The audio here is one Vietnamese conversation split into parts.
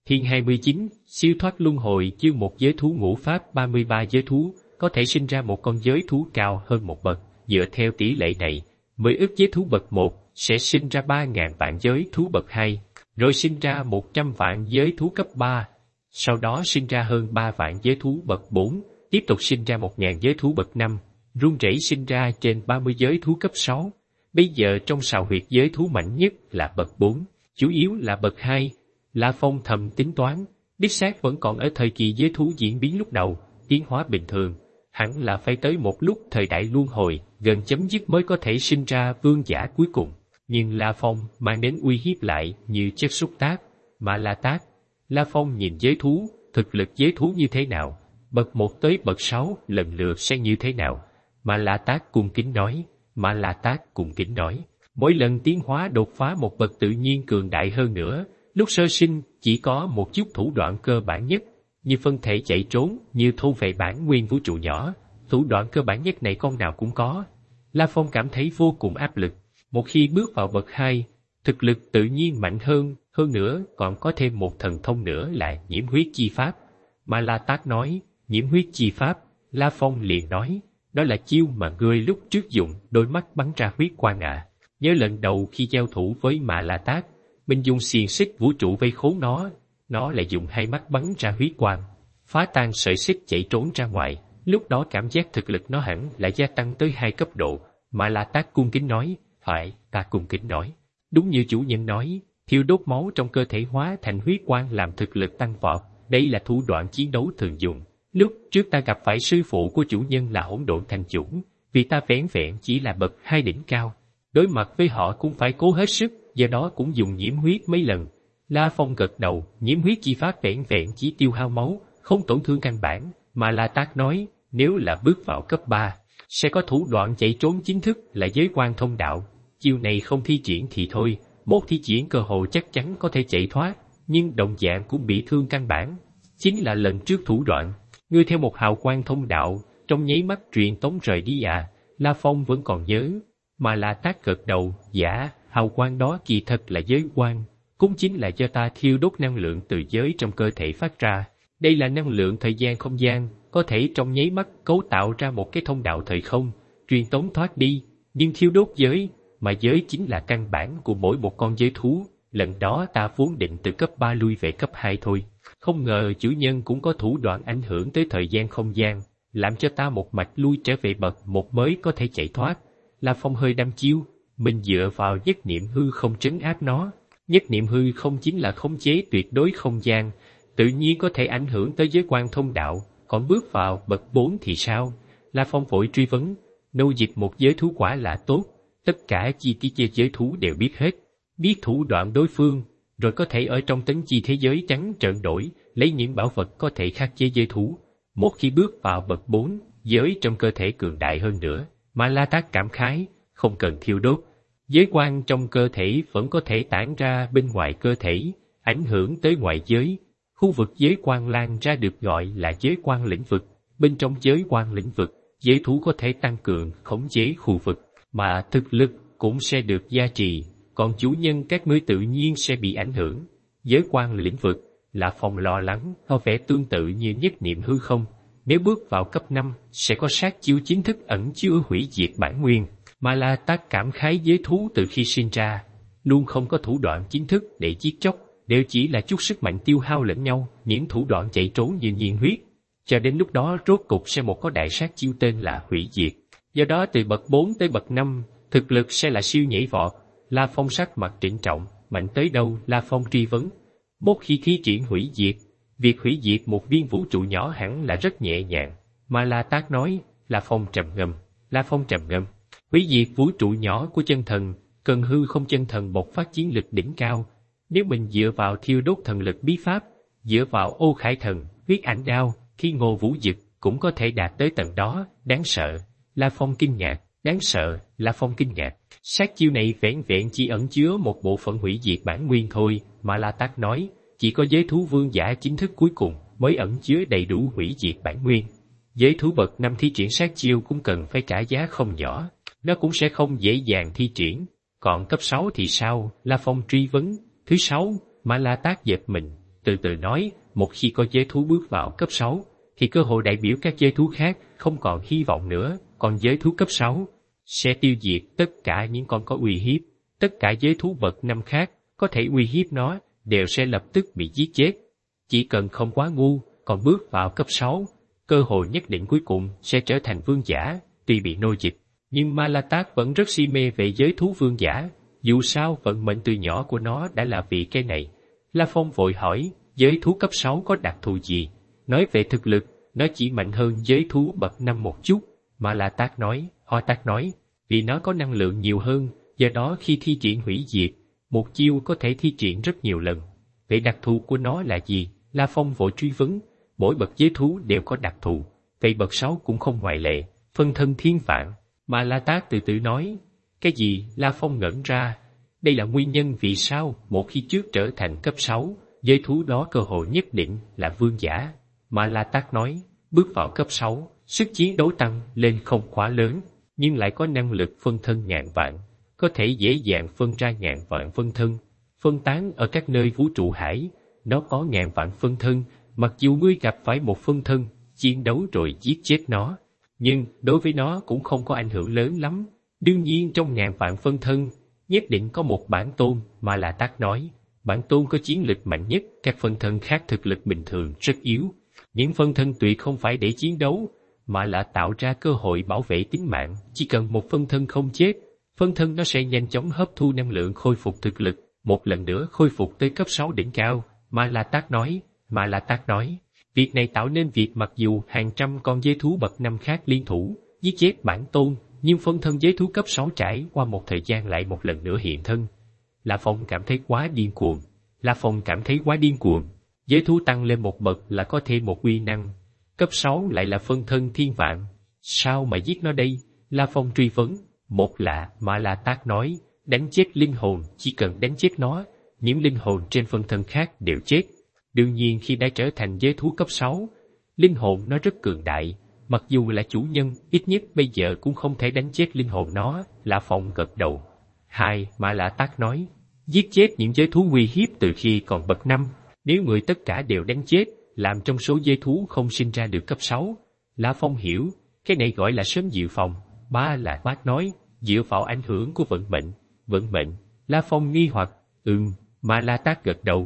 Hiên 29, siêu thoát luân hồi chương một giới thú ngũ pháp 33 giới thú, có thể sinh ra một con giới thú cao hơn một bậc, dựa theo tỷ lệ này, 10 ức giới thú bậc 1 sẽ sinh ra 3.000 vạn giới thú bậc 2, rồi sinh ra 100 vạn giới thú cấp 3, sau đó sinh ra hơn 3 vạn giới thú bậc 4, tiếp tục sinh ra 1.000 giới thú bậc 5, run rẩy sinh ra trên 30 giới thú cấp 6. Bây giờ trong sào huyệt giới thú mạnh nhất là bậc 4, chủ yếu là bậc 2. La Phong thầm tính toán, đích xác vẫn còn ở thời kỳ giới thú diễn biến lúc đầu, tiến hóa bình thường, hẳn là phải tới một lúc thời đại luân hồi, gần chấm dứt mới có thể sinh ra vương giả cuối cùng. Nhưng La Phong mang đến uy hiếp lại như chất xúc tác, mà La Tác. La Phong nhìn giới thú, thực lực giới thú như thế nào, bậc 1 tới bậc 6 lần lượt sẽ như thế nào, mà La Tác cung kính nói, mỗi lần tiến hóa đột phá một bậc tự nhiên cường đại hơn nữa, lúc sơ sinh chỉ có một chút thủ đoạn cơ bản nhất, như phân thể chạy trốn, như thôn vệ bản nguyên vũ trụ nhỏ, thủ đoạn cơ bản nhất này con nào cũng có. La Phong cảm thấy vô cùng áp lực, một khi bước vào bậc 2, thực lực tự nhiên mạnh hơn nữa còn có thêm một thần thông nữa là nhiễm huyết chi pháp. Mà La Tác nói, nhiễm huyết chi pháp, La Phong liền nói, đó là chiêu mà ngươi lúc trước dùng, đôi mắt bắn ra huyết quang ạ. Nhớ lần đầu khi giao thủ với Mạ La Tác, mình dùng xiềng xích vũ trụ vây khốn nó lại dùng hai mắt bắn ra huyết quang, phá tan sợi xích chạy trốn ra ngoài. Lúc đó cảm giác thực lực nó hẳn lại gia tăng tới 2 cấp độ. Mạ La Tác cung kính nói, phải, ta cung kính nói. Đúng như chủ nhân nói, thiêu đốt máu trong cơ thể hóa thành huyết quang làm thực lực tăng vọt, đây là thủ đoạn chiến đấu thường dùng. Lúc trước ta gặp phải sư phụ của chủ nhân là Hỗn Độn Thành Chủ, vì ta vẻn vẹn chỉ là bậc 2 đỉnh cao, đối mặt với họ cũng phải cố hết sức, do đó cũng dùng nhiễm huyết mấy lần. La Phong gật đầu, nhiễm huyết chi pháp vẻn vẹn chỉ tiêu hao máu, không tổn thương căn bản, mà La Tác nói, nếu là bước vào cấp 3, sẽ có thủ đoạn chạy trốn chính thức là giới quan thông đạo. Chiêu này không thi triển thì thôi, một thi triển cơ hội chắc chắn có thể chạy thoát, nhưng đồng dạng cũng bị thương căn bản. Chính là lần trước thủ đoạn, ngươi theo một hào quang thông đạo, trong nháy mắt truyền tống rời đi à. La Phong vẫn còn nhớ, mà La Tác gật đầu, dạ, hào quang đó kỳ thật là giới quang, cũng chính là do ta thiêu đốt năng lượng từ giới trong cơ thể phát ra. Đây là năng lượng thời gian không gian, có thể trong nháy mắt cấu tạo ra một cái thông đạo thời không, truyền tống thoát đi, nhưng thiêu đốt giới, mà giới chính là căn bản của mỗi một con giới thú. Lần đó ta vốn định từ cấp 3 lui về cấp 2 thôi, không ngờ chủ nhân cũng có thủ đoạn ảnh hưởng tới thời gian không gian, làm cho ta một mạch lui trở về bậc 1 mới có thể chạy thoát. La Phong hơi đăm chiêu, mình dựa vào nhất niệm hư không trấn áp nó. Nhất niệm hư không chính là khống chế tuyệt đối không gian, tự nhiên có thể ảnh hưởng tới giới quan thông đạo, còn bước vào bậc 4 thì sao? La Phong vội truy vấn, nô dịch một giới thú quả là tốt, tất cả chi tiết giới thú đều biết hết, biết thủ đoạn đối phương, rồi có thể ở trong tấn chi thế giới trắng trợn đổi, lấy những bảo vật có thể khắc chế giới thú. Một khi bước vào bậc 4, giới trong cơ thể cường đại hơn nữa, mà La Tác cảm khái, không cần thiêu đốt. Giới quan trong cơ thể vẫn có thể tản ra bên ngoài cơ thể, ảnh hưởng tới ngoại giới. Khu vực giới quan lan ra được gọi là giới quan lĩnh vực. Bên trong giới quan lĩnh vực, giới thú có thể tăng cường khống chế khu vực, mà thực lực cũng sẽ được gia trì, còn chủ nhân các ngươi tự nhiên sẽ bị ảnh hưởng. Giới quan lĩnh vực, là Phong lo lắng, có vẻ tương tự như nhất niệm hư không. Nếu bước vào cấp 5, sẽ có sát chiêu chính thức ẩn chứa hủy diệt bản nguyên. Mà La Tác cảm khái giới thú từ khi sinh ra, luôn không có thủ đoạn chính thức để giết chóc, đều chỉ là chút sức mạnh tiêu hao lẫn nhau, những thủ đoạn chạy trốn như nhiên huyết. Cho đến lúc đó rốt cục sẽ một có đại sát chiêu tên là hủy diệt. Do đó từ bậc 4 tới bậc 5, thực lực sẽ là siêu nhảy vọt. La Phong sắc mặt trịnh trọng, mạnh tới đâu La Phong truy vấn. Một khi thi triển hủy diệt, việc hủy diệt một viên vũ trụ nhỏ hẳn là rất nhẹ nhàng. Mà La Tác nói, La Phong trầm ngâm. Hủy diệt vũ trụ nhỏ của chân thần, cần hư không chân thần bộc phát chiến lực đỉnh cao. Nếu mình dựa vào thiêu đốt thần lực bí pháp, dựa vào ô khải thần, huyết ảnh đao, khi ngô vũ dực, cũng có thể đạt tới tầng đó, đáng sợ. La Phong kinh ngạc, sát chiêu này vẻn vẹn chỉ ẩn chứa một bộ phận hủy diệt bản nguyên thôi, mà La Tác nói, chỉ có giới thú vương giả chính thức cuối cùng mới ẩn chứa đầy đủ hủy diệt bản nguyên. Giới thú bậc 5 thi triển sát chiêu cũng cần phải trả giá không nhỏ, nó cũng sẽ không dễ dàng thi triển. Còn cấp 6 thì sao? La Phong truy vấn. Thứ 6, mà La Tác giật mình, từ từ nói, một khi có giới thú bước vào cấp 6, thì cơ hội đại biểu các giới thú khác không còn hy vọng nữa, còn giới thú cấp 6 sẽ tiêu diệt tất cả những con có uy hiếp. Tất cả giới thú bậc 5 khác có thể uy hiếp nó đều sẽ lập tức bị giết chết. Chỉ cần không quá ngu, còn bước vào cấp 6, cơ hội nhất định cuối cùng sẽ trở thành vương giả, tuy bị nô dịch. Nhưng Malatat vẫn rất si mê về giới thú vương giả, dù sao vận mệnh từ nhỏ của nó đã là vì cái này. La Phong vội hỏi, giới thú cấp 6 có đặc thù gì? Nói về thực lực, nó chỉ mạnh hơn giới thú bậc 5 một chút. Malatat nói, Hotak nói, vì nó có năng lượng nhiều hơn, do đó khi thi triển hủy diệt, một chiêu có thể thi triển rất nhiều lần. Vậy đặc thù của nó là gì? La Phong vội truy vấn, mỗi bậc giới thú đều có đặc thù, vậy bậc 6 cũng không ngoại lệ, phân thân thiên vạn. Malatat từ từ nói, cái gì? La Phong ngẩn ra. Đây là nguyên nhân vì sao một khi trước trở thành cấp 6, giới thú đó cơ hội nhất định là vương giả. Malatat nói, bước vào cấp 6, sức chiến đấu tăng lên không quá lớn, nhưng lại có năng lực phân thân ngàn vạn, có thể dễ dàng phân ra ngàn vạn phân thân, phân tán ở các nơi vũ trụ hải. Nó có ngàn vạn phân thân, mặc dù ngươi gặp phải một phân thân, chiến đấu rồi giết chết nó, nhưng đối với nó cũng không có ảnh hưởng lớn lắm. Đương nhiên trong ngàn vạn phân thân, nhất định có một bản tôn, Malatat nói. Bản tôn có chiến lực mạnh nhất, các phân thân khác thực lực bình thường rất yếu. Những phân thân tuyệt không phải để chiến đấu, mà là tạo ra cơ hội bảo vệ tính mạng. Chỉ cần một phân thân không chết, phân thân nó sẽ nhanh chóng hấp thu năng lượng khôi phục thực lực, một lần nữa khôi phục tới cấp 6 đỉnh cao. Malatat nói, việc này tạo nên việc mặc dù hàng trăm con giới thú bậc 5 khác liên thủ, giết chết bản tôn, nhưng phân thân giới thú cấp 6 trải qua một thời gian lại một lần nữa hiện thân. La Phong cảm thấy quá điên cuồng. Giới thú tăng lên một bậc là có thêm một uy năng, cấp 6 lại là phân thân thiên vạn. Sao mà giết nó đây? La Phong truy vấn. Một là, Malatat nói, đánh chết linh hồn, chỉ cần đánh chết nó, những linh hồn trên phân thân khác đều chết. Đương nhiên khi đã trở thành giới thú cấp 6, linh hồn nó rất cường đại, mặc dù là chủ nhân, ít nhất bây giờ cũng không thể đánh chết linh hồn nó. La Phong gật đầu. Hai, Malatat nói, giết chết những giới thú uy hiếp từ khi còn bậc 5, nếu người tất cả đều đánh chết, làm trong số giới thú không sinh ra được cấp 6. La Phong hiểu, cái này gọi là sớm dự phòng. Ba là bác nói, dựa vào ảnh hưởng của vận mệnh. Vận mệnh? La Phong nghi hoặc. Malatat gật đầu.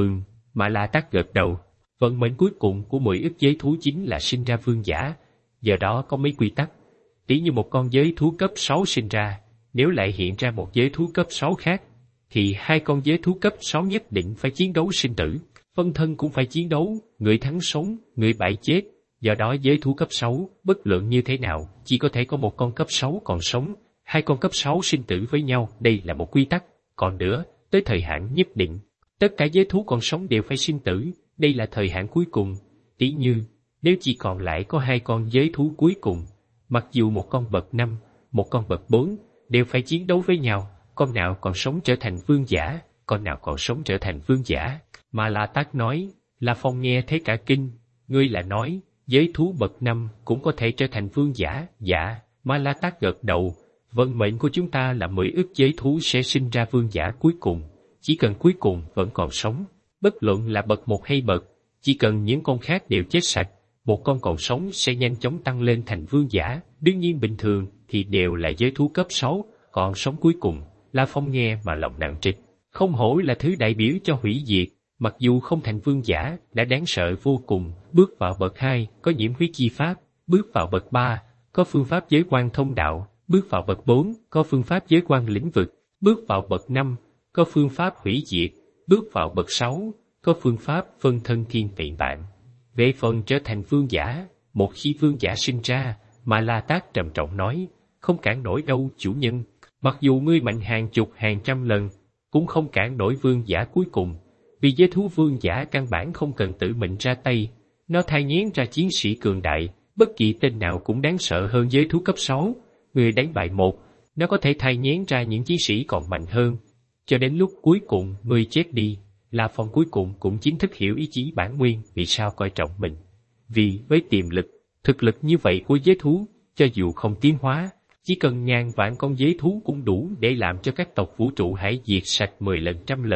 Malatat gật đầu. Vận mệnh cuối cùng của 10 ức giới thú chính là sinh ra vương giả. Giờ đó có mấy quy tắc. Tỷ như một con giới thú cấp 6 sinh ra, nếu lại hiện ra một giới thú cấp 6 khác, thì hai con giới thú cấp 6 nhất định phải chiến đấu sinh tử. Phân thân cũng phải chiến đấu, người thắng sống, người bại chết. Do đó giới thú cấp 6, bất luận như thế nào, chỉ có thể có một con cấp 6 còn sống, hai con cấp 6 sinh tử với nhau, đây là một quy tắc. Còn nữa, tới thời hạn nhất định, tất cả giới thú còn sống đều phải sinh tử, đây là thời hạn cuối cùng. Tỷ như, nếu chỉ còn lại có hai con giới thú cuối cùng, mặc dù một con bậc 5, một con bậc 4, đều phải chiến đấu với nhau, con nào còn sống trở thành vương giả, con nào còn sống trở thành vương giả. Malatat nói. La Phong nghe thấy cả kinh. Ngươi là nói, giới thú bậc 5 cũng có thể trở thành vương giả? Dạ. Malatat gật đầu. Vận mệnh của chúng ta là 10 ức giới thú sẽ sinh ra vương giả cuối cùng. Chỉ cần cuối cùng vẫn còn sống, bất luận là bậc 1 hay bậc, chỉ cần những con khác đều chết sạch, một con còn sống sẽ nhanh chóng tăng lên thành vương giả. Đương nhiên bình thường thì đều là giới thú cấp 6, còn sống cuối cùng. La Phong nghe mà lòng nặng trịch. Không hổ là thứ đại biểu cho hủy diệt, mặc dù không thành vương giả, đã đáng sợ vô cùng. Bước vào bậc 2, có nhiễm huyết chi pháp. Bước vào bậc 3, có phương pháp giới quan thông đạo. Bước vào bậc 4, có phương pháp giới quan lĩnh vực. Bước vào bậc 5, có phương pháp hủy diệt. Bước vào bậc 6, có phương pháp phân thân thiên vạn vạn. Về phần trở thành vương giả, một khi vương giả sinh ra, Malatat trầm trọng nói, không cản nổi đâu chủ nhân. Mặc dù ngươi mạnh hàng chục hàng trăm lần, cũng không cản nổi vương giả cuối cùng. Vì giới thú vương giả căn bản không cần tự mình ra tay, nó thai nghén ra chiến sĩ cường đại, bất kỳ tên nào cũng đáng sợ hơn giới thú cấp 6. Người đánh bại một, nó có thể thai nghén ra những chiến sĩ còn mạnh hơn. Cho đến lúc cuối cùng ngươi chết đi, La Phong cuối cùng cũng chính thức hiểu ý chí bản nguyên vì sao coi trọng mình. Vì với tiềm lực, thực lực như vậy của giới thú, cho dù không tiến hóa, chỉ cần ngàn vạn con giới thú cũng đủ để làm cho các tộc vũ trụ hải diệt sạch 10 lần trăm lần.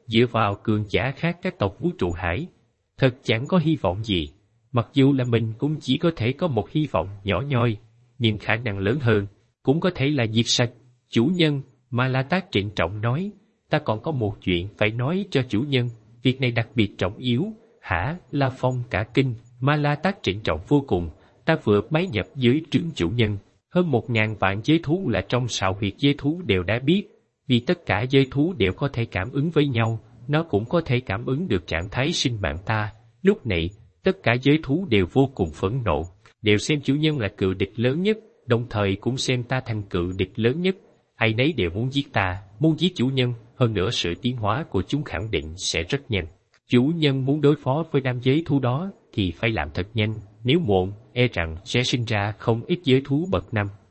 dựa vào cường giả khác các tộc vũ trụ hải, thật chẳng có hy vọng gì. Mặc dù là mình cũng chỉ có thể có một hy vọng nhỏ nhoi, nhưng khả năng lớn hơn, cũng có thể là diệt sạch. Chủ nhân, Ma La Tát trịnh trọng nói, ta còn có một chuyện phải nói cho chủ nhân, việc này đặc biệt trọng yếu. Hả? La Phong cả kinh, Ma La Tát trịnh trọng vô cùng, ta vừa bái nhập dưới trướng chủ nhân. Hơn 1000 vạn giới thú là trong sào huyệt giới thú đều đã biết, vì tất cả giới thú đều có thể cảm ứng với nhau, nó cũng có thể cảm ứng được trạng thái sinh mạng ta. Lúc này, tất cả giới thú đều vô cùng phẫn nộ, đều xem chủ nhân là cự địch lớn nhất, đồng thời cũng xem ta thành cự địch lớn nhất. Ai nấy đều muốn giết ta, muốn giết chủ nhân, hơn nữa sự tiến hóa của chúng khẳng định sẽ rất nhanh. Chủ nhân muốn đối phó với đám giới thú đó thì phải làm thật nhanh, nếu muộn, e rằng sẽ sinh ra không ít giới thú bậc 5.